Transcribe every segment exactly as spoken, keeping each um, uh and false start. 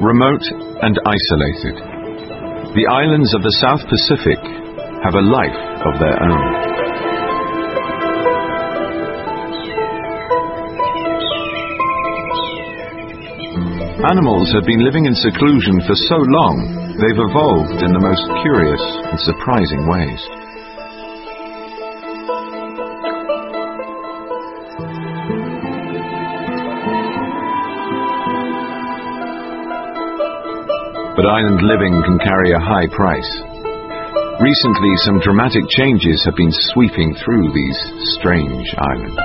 Remote and isolated, the islands of the South Pacific have a life of their own. Animals have been living in seclusion for so long, they've evolved in the most curious and surprising ways. But island living can carry a high price. Recently, some dramatic changes have been sweeping through these strange islands.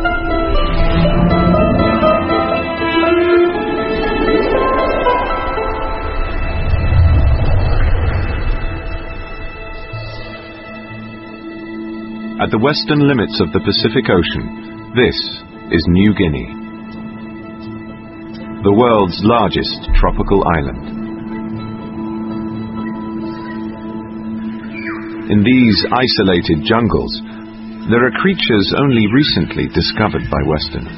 At the western limits of the Pacific Ocean, this is New Guinea, the world's largest tropical island. In these isolated jungles, there are creatures only recently discovered by Westerners.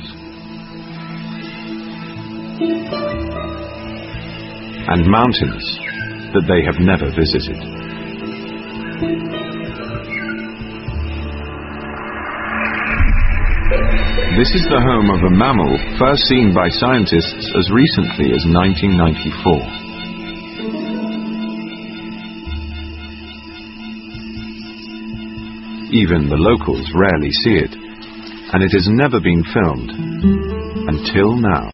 And mountains that they have never visited. This is the home of a mammal first seen by scientists as recently as nineteen ninety-four. Even the locals rarely see it, and it has never been filmed until now.